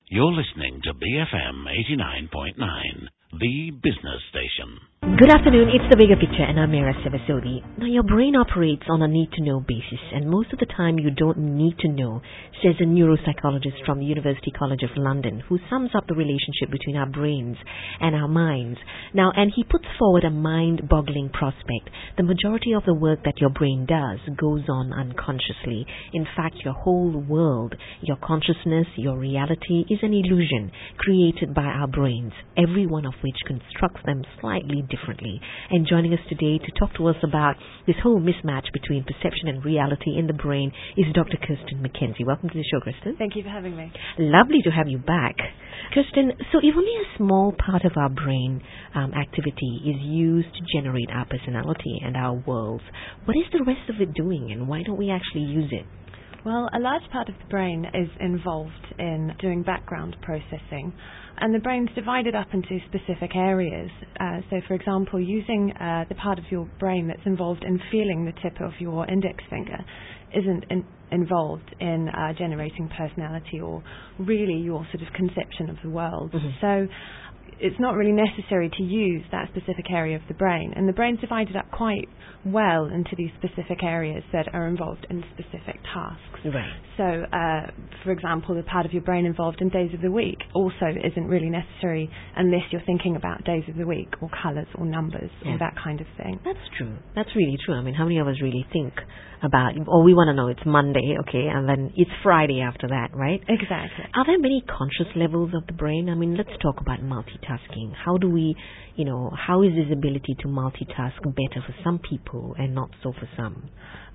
You're listening to BFM 89.9, the business station. Good afternoon, it's The Bigger Picture and I'm Mira Sevasodi. Now your brain operates on a need-to-know basis and most of the time you don't need to know, says a neuropsychologist from the University College of London who sums up the relationship between our brains and our minds. Now, and he puts forward a mind-boggling prospect. The majority of the work that your brain does goes on unconsciously. In fact, your whole world, your consciousness, your reality is an illusion created by our brains, every one of which constructs them slightly differently. And joining us today to talk to us about this whole mismatch between perception and reality in the brain is Dr. Kirsten McKenzie. Welcome to the show, Kirsten. Thank you for having me. Lovely to have you back. Kirsten, so if only a small part of our brain activity is used to generate our personality and our worlds, what is the rest of it doing and why don't we actually use it? Well, a large part of the brain is involved in doing background processing, and the brain's divided up into specific areas. So, for example, using the part of your brain that's involved in feeling the tip of your index finger isn't involved in generating personality or really your sort of conception of the world. Mm-hmm. So it's not really necessary to use that specific area of the brain. And the brain's divided up quite well into these specific areas that are involved in specific tasks. Right. So, for example, the part of your brain involved in days of the week also isn't really necessary unless you're thinking about days of the week or colours or numbers or that kind of thing. That's true. That's really true. I mean, how many of us really think about, or we want to know it's Monday, okay, and then it's Friday after that, right? Exactly. Are there many conscious levels of the brain? I mean, let's talk about multitasking. How do we, how is this ability to multitask better for some people and not so for some?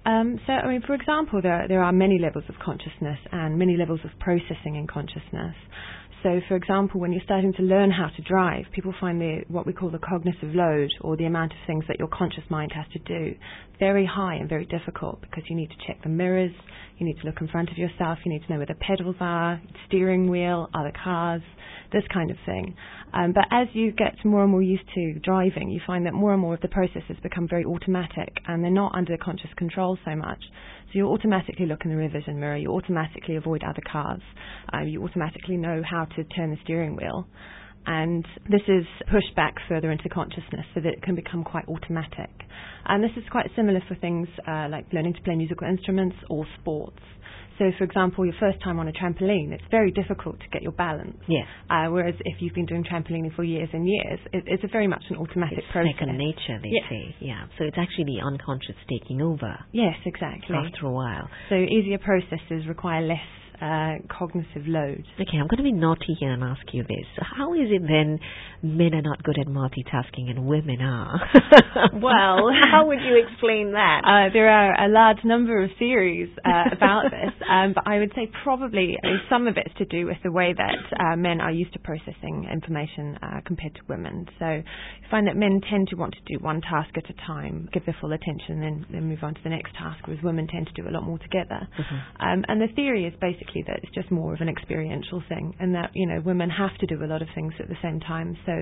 For example, there are many levels of consciousness and many levels of processing in consciousness. So, for example, when you're starting to learn how to drive, people find what we call the cognitive load, or the amount of things that your conscious mind has to do, very high and very difficult, because you need to check the mirrors, you need to look in front of yourself, you need to know where the pedals are, steering wheel, other cars, this kind of thing. But as you get more and more used to driving, you find that more and more of the processes become very automatic, and they're not under conscious control so much. So you automatically look in the rear vision mirror, you automatically avoid other cars, you automatically know how to turn the steering wheel. And this is pushed back further into consciousness so that it can become quite automatic. And this is quite similar for things like learning to play musical instruments or sports. So, for example, your first time on a trampoline, it's very difficult to get your balance. Yes. Whereas if you've been doing trampolining for years and years, it's a very much an automatic process. Second nature, they say. Yeah. So it's actually the unconscious taking over. Yes, exactly. After a while. So easier processes require less cognitive load. Okay, I'm going to be naughty here and ask you this. How is it then men are not good at multitasking and women are? Well, how would you explain that? There are a large number of theories about this, but I would say probably some of it's to do with the way that men are used to processing information compared to women. So you find that men tend to want to do one task at a time, give their full attention, and then move on to the next task, whereas women tend to do a lot more together. Mm-hmm. And the theory is basically that it's just more of an experiential thing, and that women have to do a lot of things at the same time. So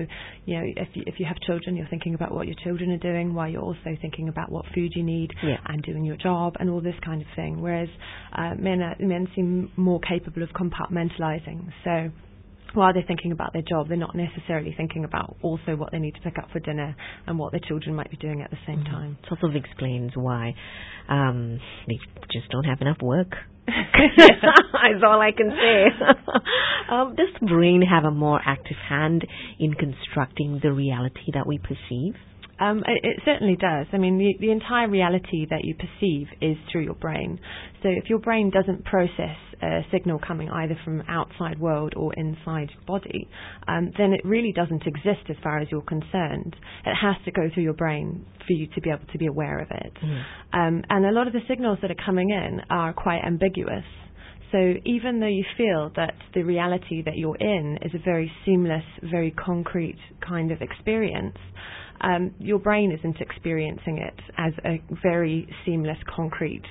if you have children, you're thinking about what your children are doing while you're also thinking about what food you need and doing your job and all this kind of thing. Whereas men seem more capable of compartmentalizing. So while they're thinking about their job, they're not necessarily thinking about also what they need to pick up for dinner and what their children might be doing at the same time. Sort of explains why they just don't have enough work. That's all I can say. Does the brain have a more active hand in constructing the reality that we perceive? It certainly does. I mean, the entire reality that you perceive is through your brain. So if your brain doesn't process a signal coming either from outside world or inside your body, then it really doesn't exist as far as you're concerned. It has to go through your brain for you to be able to be aware of it. Mm. And a lot of the signals that are coming in are quite ambiguous. So even though you feel that the reality that you're in is a very seamless, very concrete kind of experience, your brain isn't experiencing it as a very seamless, concrete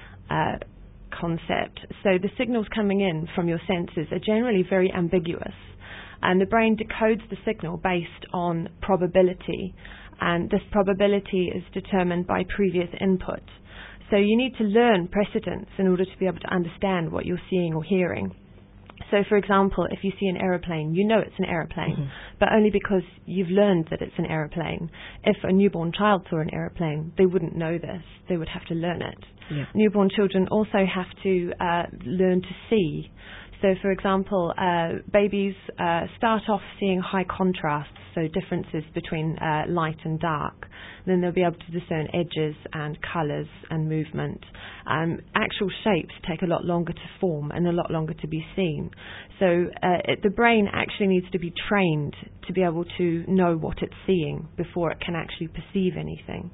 concept. So the signals coming in from your senses are generally very ambiguous. And the brain decodes the signal based on probability. And this probability is determined by previous input. So you need to learn precedents in order to be able to understand what you're seeing or hearing. So, for example, if you see an aeroplane, you know it's an aeroplane, but only because you've learned that it's an aeroplane. If a newborn child saw an aeroplane, they wouldn't know this. They would have to learn it. Yeah. Newborn children also have to learn to see. So, for example, babies start off seeing high contrasts, so differences between light and dark. Then they'll be able to discern edges and colours and movement. Actual shapes take a lot longer to form and a lot longer to be seen. So the brain actually needs to be trained to be able to know what it's seeing before it can actually perceive anything.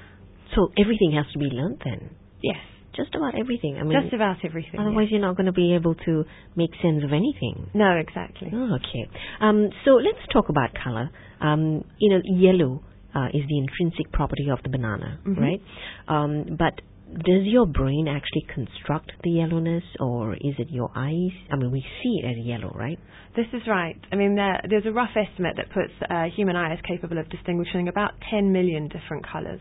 So everything has to be learned then? Yes. Just about everything. I mean, just about everything. Otherwise, yes. you're not going to be able to make sense of anything. No, exactly. Oh, okay. So let's talk about color. Yellow is the intrinsic property of the banana, right? But does your brain actually construct the yellowness, or is it your eyes? I mean, we see it as yellow, right? This is right. I mean, there's a rough estimate that puts human eye as capable of distinguishing about 10 million different colors.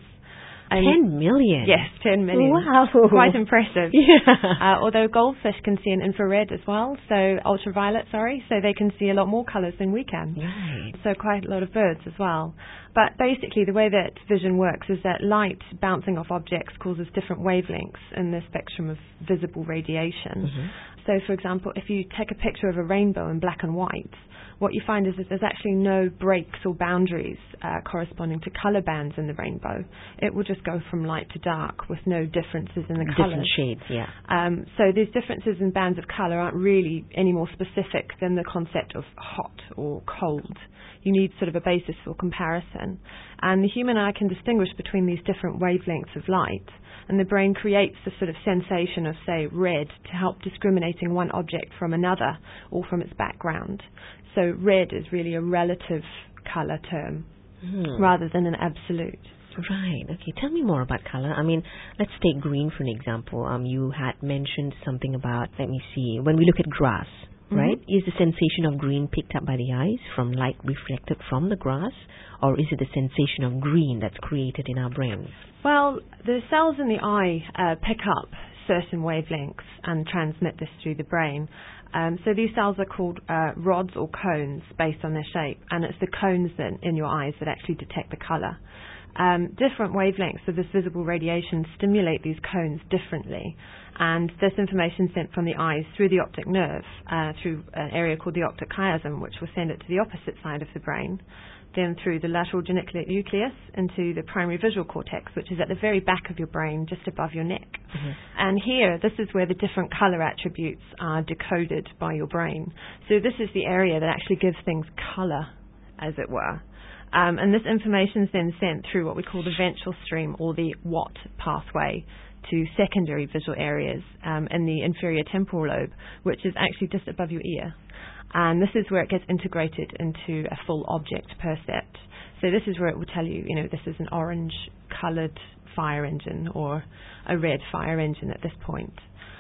10 million? Yes, 10 million. Wow. Quite impressive. Yeah. Although goldfish can see in infrared as well, so ultraviolet, so they can see a lot more colours than we can. Right. So quite a lot of birds as well. But basically the way that vision works is that light bouncing off objects causes different wavelengths in the spectrum of visible radiation. So, for example, if you take a picture of a rainbow in black and white, what you find is that there's actually no breaks or boundaries corresponding to colour bands in the rainbow. It will just go from light to dark with no differences in the colours. Different shades, yeah. So these differences in bands of colour aren't really any more specific than the concept of hot or cold. You need sort of a basis for comparison. And the human eye can distinguish between these different wavelengths of light. And the brain creates a sort of sensation of, say, red to help discriminating one object from another or from its background. So red is really a relative colour term rather than an absolute. Right. Okay. Tell me more about color. I mean, let's take green for an example. You had mentioned something about, let me see, when we look at grass, right? Is the sensation of green picked up by the eyes from light reflected from the grass, or is it the sensation of green that's created in our brains? Well, the cells in the eye pick up certain wavelengths and transmit this through the brain. So these cells are called rods or cones based on their shape, and it's the cones then in your eyes that actually detect the colour. Different wavelengths of this visible radiation stimulate these cones differently, and this information sent from the eyes through the optic nerve, through an area called the optic chiasm, which will send it to the opposite side of the brain, then through the lateral geniculate nucleus into the primary visual cortex, which is at the very back of your brain, just above your neck. And here, this is where the different colour attributes are decoded by your brain. So this is the area that actually gives things colour, as it were. And this information is then sent through what we call the ventral stream, or the WAT pathway, to secondary visual areas in the inferior temporal lobe, which is actually just above your ear. And this is where it gets integrated into a full object percept. So this is where it will tell you, this is an orange-coloured fire engine or a red fire engine at this point.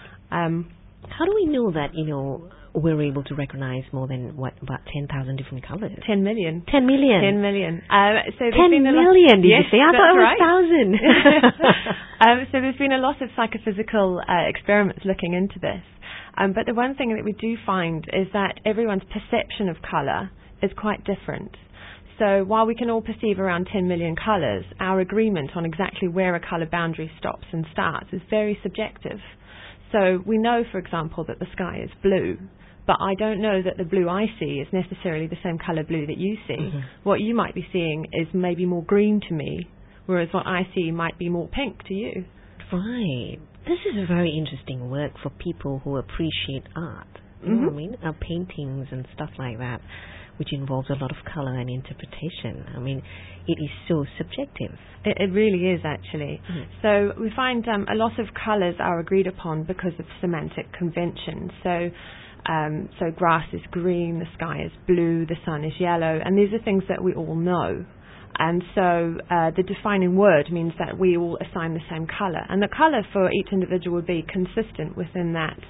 How do we know that, we're able to recognize more than, about 10,000 different colors? 10 million. 10 million? 10 million. So 10 million, did you say? I thought it was 1,000. So there's been a lot of psychophysical experiments looking into this. But the one thing that we do find is that everyone's perception of colour is quite different. So while we can all perceive around 10 million colours, our agreement on exactly where a colour boundary stops and starts is very subjective. So we know, for example, that the sky is blue, but I don't know that the blue I see is necessarily the same colour blue that you see. What you might be seeing is maybe more green to me, whereas what I see might be more pink to you. Right. This is a very interesting work for people who appreciate art. You know what I mean? Paintings and stuff like that, which involves a lot of colour and interpretation. I mean, it is so subjective. It really is, actually. So we find a lot of colours are agreed upon because of semantic convention. So grass is green, the sky is blue, the sun is yellow, and these are things that we all know. And so the defining word means that we all assign the same colour. And the colour for each individual would be consistent within that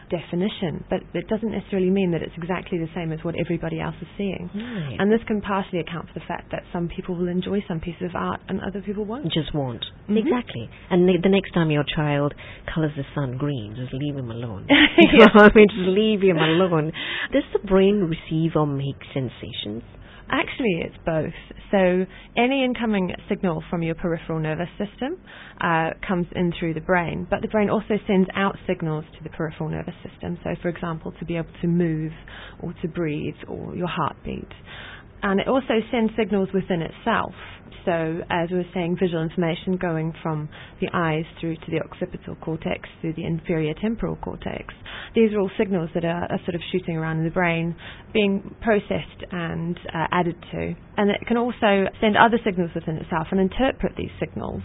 definition, but it doesn't necessarily mean that it's exactly the same as what everybody else is seeing. Right. And this can partially account for the fact that some people will enjoy some pieces of art and other people won't. Just won't. Mm-hmm. Exactly. And the next time your child colours the sun green, just leave him alone. You know what I mean? Just leave him alone. Does the brain receive or make sensations? Actually, it's both. So any incoming signal from your peripheral nervous system comes in through the brain, but the brain also sends out signals to the peripheral nervous system. So, for example, to be able to move or to breathe or your heartbeat. And it also sends signals within itself. So, as we were saying, visual information going from the eyes through to the occipital cortex, through the inferior temporal cortex. These are all signals that are sort of shooting around in the brain, being processed and added to. And it can also send other signals within itself and interpret these signals.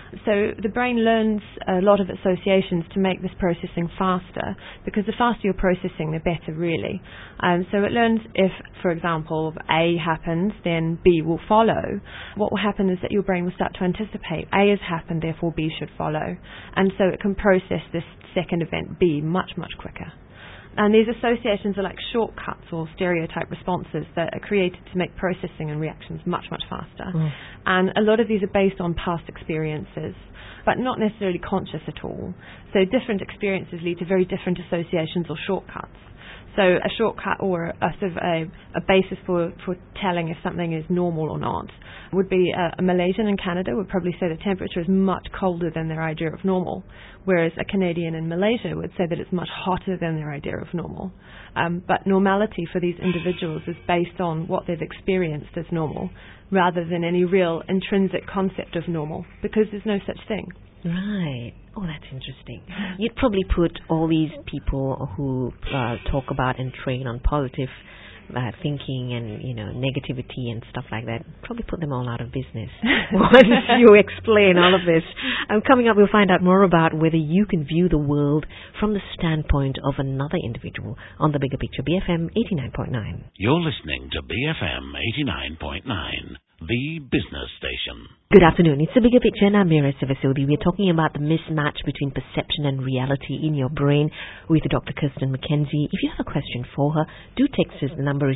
So the brain learns a lot of associations to make this processing faster, because the faster you're processing, the better, really. So it learns if, for example, A happens, then B will follow. What will happen is that your brain will start to anticipate A has happened, therefore B should follow. And so it can process this second event, B, much, much quicker. And these associations are like shortcuts or stereotype responses that are created to make processing and reactions much, much faster. And a lot of these are based on past experiences, but not necessarily conscious at all. So different experiences lead to very different associations or shortcuts. So a shortcut or a sort of a basis for telling if something is normal or not would be a Malaysian in Canada would probably say the temperature is much colder than their idea of normal, whereas a Canadian in Malaysia would say that it's much hotter than their idea of normal. But normality for these individuals is based on what they've experienced as normal, rather than any real intrinsic concept of normal, because there's no such thing. Right. Oh, that's interesting. You'd probably put all these people who talk about and train on positive thinking and, negativity and stuff like that, probably put them all out of business once you explain all of this. Coming up, we'll find out more about whether you can view the world from the standpoint of another individual on The Bigger Picture, BFM 89.9. You're listening to BFM 89.9, the business station. Good afternoon. It's The Bigger Picture, and I'm Mira Sivasudi. We're talking about the mismatch between perception and reality in your brain with Dr. Kirsten McKenzie. If you have a question for her, do text us. The number is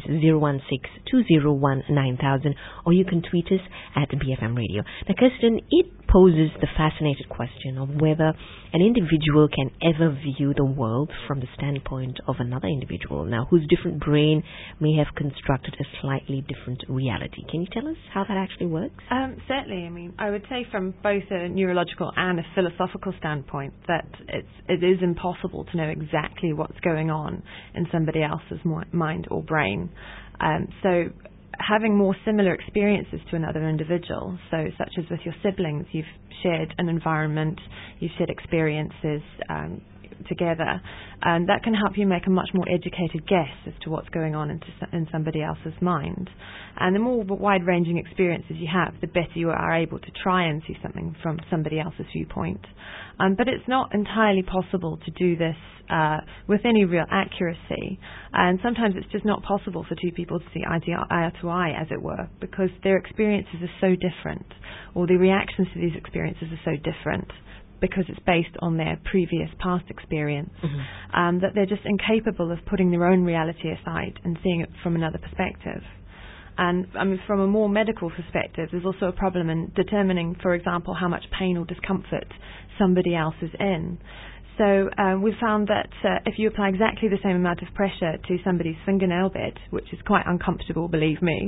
016-201-9000, or you can tweet us at BFM Radio. Now, Kirsten, it poses the fascinating question of whether an individual can ever view the world from the standpoint of another individual, now whose different brain may have constructed a slightly different reality. Can you tell us how that actually works? Certainly. I mean, I would say from both a neurological and a philosophical standpoint that it is impossible to know exactly what's going on in somebody else's mind or brain. So having more similar experiences to another individual, so such as with your siblings, you've shared an environment, you've shared experiences together, and that can help you make a much more educated guess as to what's going on in somebody else's mind. And the more wide-ranging experiences you have, the better you are able to try and see something from somebody else's viewpoint. But it's not entirely possible to do this with any real accuracy, and sometimes it's just not possible for two people to see eye to eye, as it were, because their experiences are so different, or the reactions to these experiences are so different, because it's based on their previous past experience, that they're just incapable of putting their own reality aside and seeing it from another perspective. And I mean, from a more medical perspective, there's also a problem in determining, for example, how much pain or discomfort somebody else is in. So we've found that if you apply exactly the same amount of pressure to somebody's fingernail bed, which is quite uncomfortable, believe me,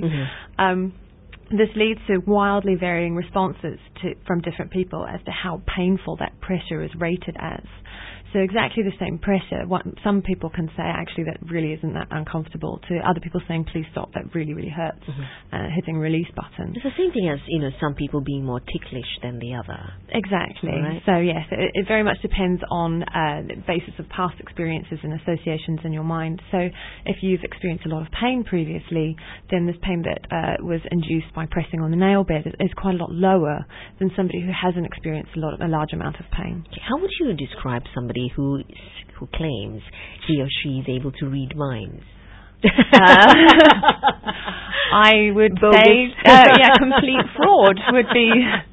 this leads to wildly varying responses from different people as to how painful that pressure is rated as. So exactly the same pressure, some people can say, actually, that really isn't that uncomfortable, to other people saying, please stop, that really, really hurts, hitting release button. It's the same thing as, some people being more ticklish than the other. Exactly. Right. So, yes, it very much depends on the basis of past experiences and associations in your mind. So if you've experienced a lot of pain previously, then this pain that was induced by pressing on the nail bed is quite a lot lower than somebody who hasn't experienced a large amount of pain. How would you describe somebody who claims he or she is able to read minds? I would Bogus. say, complete fraud would be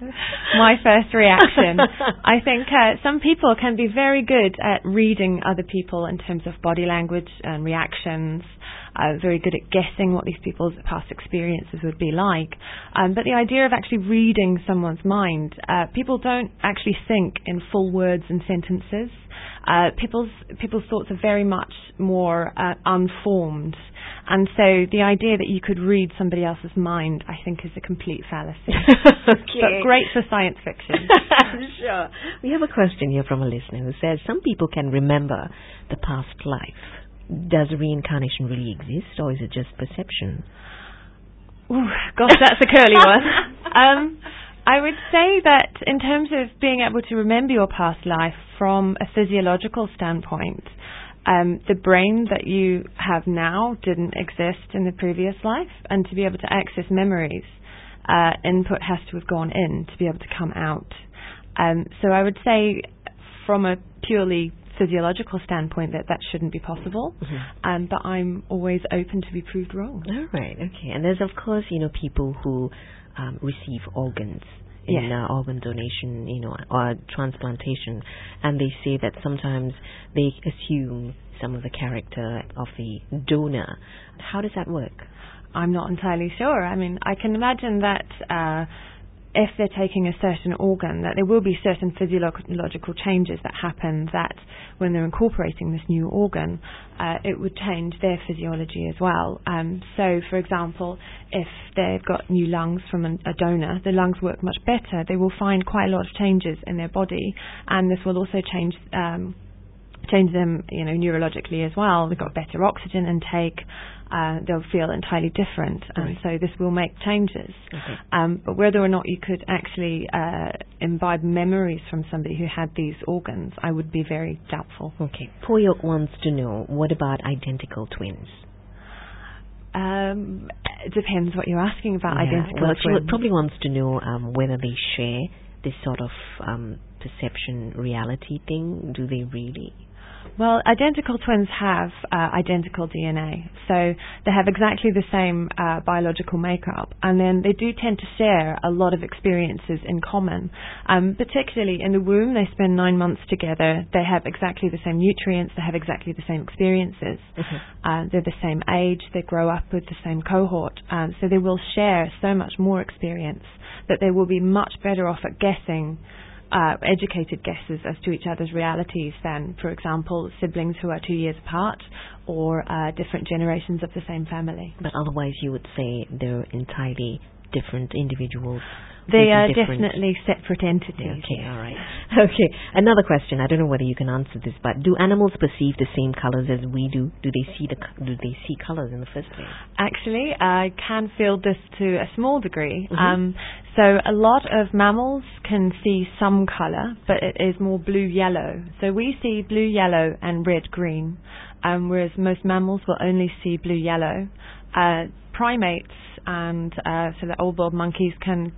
my first reaction. I think some people can be very good at reading other people in terms of body language and reactions, very good at guessing what these people's past experiences would be like. But the idea of actually reading someone's mind, people don't actually think in full words and sentences. People's thoughts are very much more unformed. And so the idea that you could read somebody else's mind, I think, is a complete fallacy. Okay. But great for science fiction. Sure. We have a question here from a listener who says, some people can remember the past life. Does reincarnation really exist, or is it just perception? Ooh, gosh, that's a curly one. I would say that in terms of being able to remember your past life from a physiological standpoint, the brain that you have now didn't exist in the previous life, and to be able to access memories, input has to have gone in to be able to come out. So I would say from a purely physiological standpoint that shouldn't be possible, but I'm always open to be proved wrong. All right, okay. And there's, of course, people who receive organs in organ donation, or transplantation, and they say that sometimes they assume some of the character of the donor. How does that work? I'm not entirely sure. I mean, I can imagine that if they're taking a certain organ, that there will be certain physiological changes that happen, that when they're incorporating this new organ, it would change their physiology as well. So, for example, if they've got new lungs from a donor, the lungs work much better. They will find quite a lot of changes in their body, and this will also change them, neurologically as well. They've got better oxygen intake. They'll feel entirely different, and so this will make changes. Okay. But whether or not you could actually imbibe memories from somebody who had these organs, I would be very doubtful. Okay. Poyok wants to know, what about identical twins? It depends what you're asking about identical twins. She probably wants to know whether they share this sort of perception reality thing. Do they really? Well, identical twins have identical DNA, so they have exactly the same biological makeup, and then they do tend to share a lot of experiences in common. Particularly in the womb, they spend 9 months together. They have exactly the same nutrients. They have exactly the same experiences. They're the same age. They grow up with the same cohort, so they will share so much more experience that they will be much better off at guessing. Educated guesses as to each other's realities than, for example, siblings who are 2 years apart or different generations of the same family. But otherwise you would say they're entirely different individuals. They are definitely separate entities. Okay, all right. Okay, another question. I don't know whether you can answer this, but do animals perceive the same colors as we do? Do they see colors in the first place? Actually, I can field this to a small degree. So a lot of mammals can see some color, but it is more blue-yellow. So we see blue-yellow and red-green, whereas most mammals will only see blue-yellow. Primates and so the old-world monkeys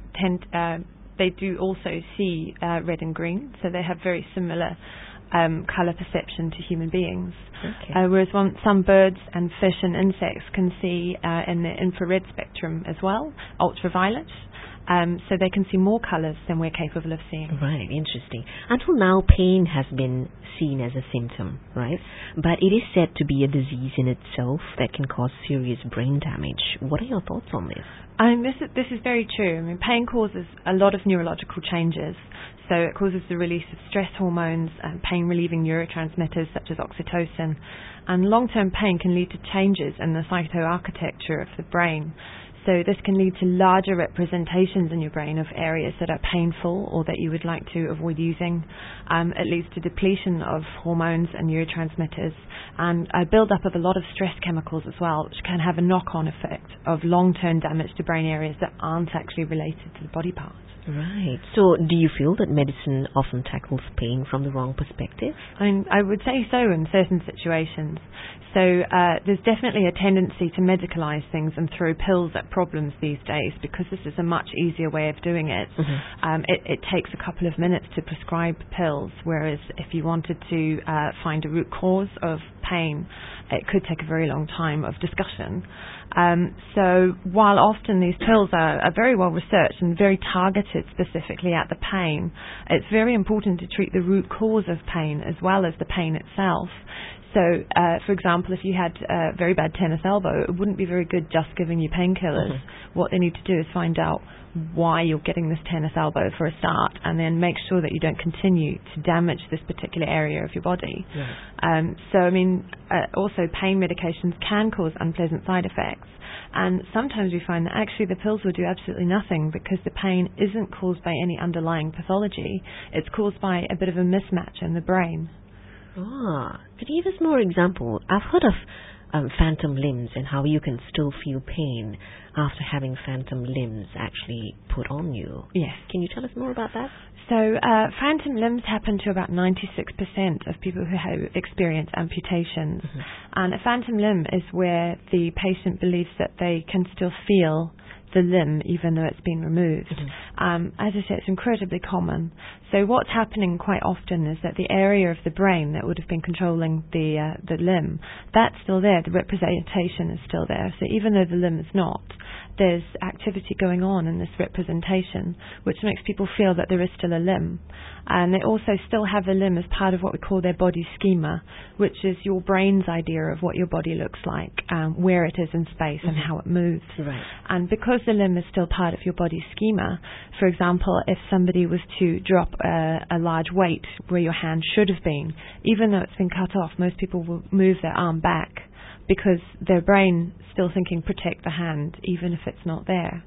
they do also see red and green, so they have very similar colour perception to human beings. Okay. Whereas some birds and fish and insects can see in the infrared spectrum as well, ultraviolet. So they can see more colours than we're capable of seeing. Right, interesting. Until now, pain has been seen as a symptom, right? But it is said to be a disease in itself that can cause serious brain damage. What are your thoughts on this? This is very true. I mean, pain causes a lot of neurological changes. So it causes the release of stress hormones and pain-relieving neurotransmitters such as oxytocin. And long-term pain can lead to changes in the cytoarchitecture of the brain. So this can lead to larger representations in your brain of areas that are painful or that you would like to avoid using. It leads to depletion of hormones and neurotransmitters and a build-up of a lot of stress chemicals as well, which can have a knock-on effect of long-term damage to brain areas that aren't actually related to the body parts. Right. So do you feel that medicine often tackles pain from the wrong perspective? I would say so in certain situations. So there's definitely a tendency to medicalise things and throw pills at problems these days because this is a much easier way of doing it. It takes a couple of minutes to prescribe pills, whereas if you wanted to find a root cause of pain, it could take a very long time of discussion. So while often these pills are very well researched and very targeted specifically at the pain, it's very important to treat the root cause of pain as well as the pain itself. So, for example, if you had a very bad tennis elbow, it wouldn't be very good just giving you painkillers. Mm-hmm. What they need to do is find out why you're getting this tennis elbow for a start, and then make sure that you don't continue to damage this particular area of your body. Yeah. So, I mean, also pain medications can cause unpleasant side effects. And sometimes we find that actually the pills will do absolutely nothing because the pain isn't caused by any underlying pathology. It's caused by a bit of a mismatch in the brain. Could you give us more example? I've heard of phantom limbs and how you can still feel pain after having phantom limbs actually put on you. Yes. Can you tell us more about that? So phantom limbs happen to about 96% of people who experience amputations. Mm-hmm. And a phantom limb is where the patient believes that they can still feel the limb even though it's been removed. Mm-hmm. As I say, it's incredibly common. So what's happening quite often is that the area of the brain that would have been controlling the limb, that's still there. The representation is still there. So even though the limb is not, there's activity going on in this representation, which makes people feel that there is still a limb. And they also still have the limb as part of what we call their body schema, which is your brain's idea of what your body looks like, where it is in space, mm-hmm. and how it moves. Right. And because the limb is still part of your body schema, for example, if somebody was to drop a large weight where your hand should have been, even though it's been cut off, most people will move their arm back because their brain still thinking protect the hand even if it's not there.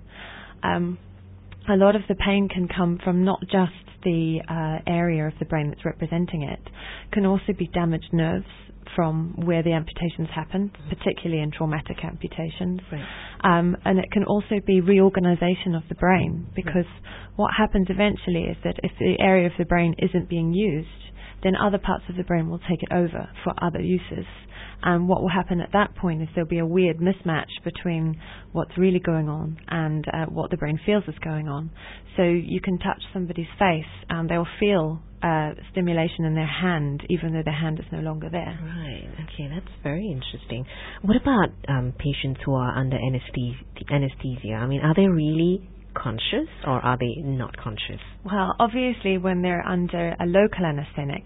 A lot of the pain can come from not just the area of the brain that's representing it, can also be damaged nerves from where the amputations happened, particularly in traumatic amputations. Right. And it can also be reorganization of the brain, because what happens eventually is that if the area of the brain isn't being used, then other parts of the brain will take it over for other uses. And what will happen at that point is there'll be a weird mismatch between what's really going on and what the brain feels is going on. So you can touch somebody's face and they'll feel stimulation in their hand, even though their hand is no longer there. Right. Okay, that's very interesting. What about patients who are under anesthesia? I mean, are they really conscious or are they not conscious? Well, obviously when they're under a local anesthetic,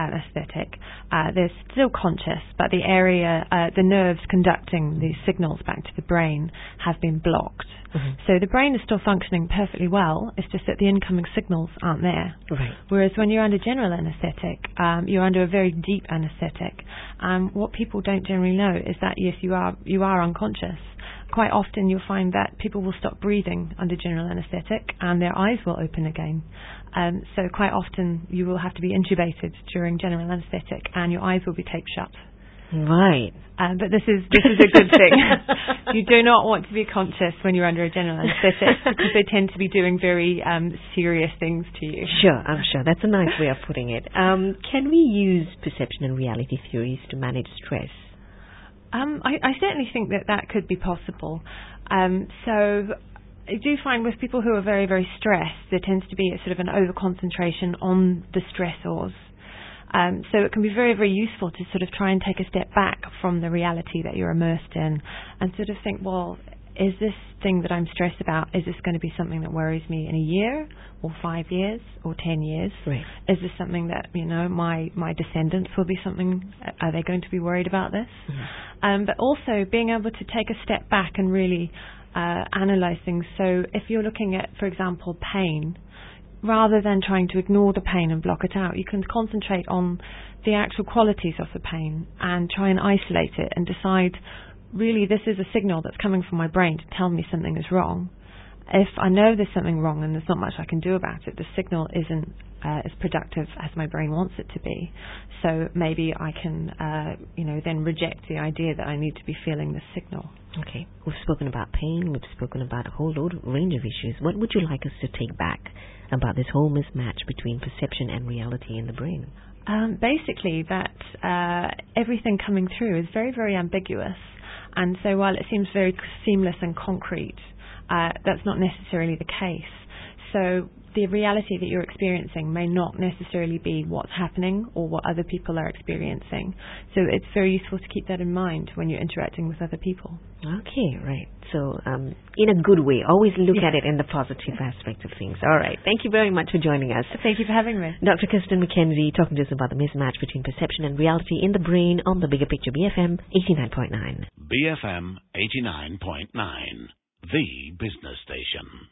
they're still conscious, but the area, the nerves conducting these signals back to the brain have been blocked. Mm-hmm. So the brain is still functioning perfectly well, it's just that the incoming signals aren't there. Right. Whereas when you're under general anesthetic, you're under a very deep anesthetic. What people don't generally know is that, yes, you are unconscious. Quite often you'll find that people will stop breathing under general anesthetic and their eyes will open again. So quite often you will have to be intubated during general anesthetic and your eyes will be taped shut. Right. But this is a good thing. You do not want to be conscious when you're under a general anesthetic because they tend to be doing very serious things to you. Sure, I'm sure. That's a nice way of putting it. Can we use perception and reality theories to manage stress? I certainly think that could be possible. So I do find with people who are very, very stressed, there tends to be a sort of an over-concentration on the stressors. So it can be very, very useful to sort of try and take a step back from the reality that you're immersed in and sort of think, well, is this thing that I'm stressed about, is this going to be something that worries me in a year or 5 years or 10 years? Right. Is this something that, my descendants will be something, are they going to be worried about this? Mm-hmm. But also being able to take a step back and really analyze things. So if you're looking at, for example, pain, rather than trying to ignore the pain and block it out, you can concentrate on the actual qualities of the pain and try and isolate it and decide, really, this is a signal that's coming from my brain to tell me something is wrong. If I know there's something wrong and there's not much I can do about it, the signal isn't as productive as my brain wants it to be. So maybe I can, then reject the idea that I need to be feeling this signal. Okay. We've spoken about pain. We've spoken about a whole range of issues. What would you like us to take back about this whole mismatch between perception and reality in the brain? Basically, that everything coming through is very, very ambiguous. And so while it seems very seamless and concrete, that's not necessarily the case. So the reality that you're experiencing may not necessarily be what's happening or what other people are experiencing. So it's very useful to keep that in mind when you're interacting with other people. Okay, right. So in a good way, always look at it in the positive aspect of things. All right. Thank you very much for joining us. Thank you for having me. Dr. Kirsten McKenzie talking to us about the mismatch between perception and reality in the brain on the Bigger Picture BFM 89.9. BFM 89.9, the business station.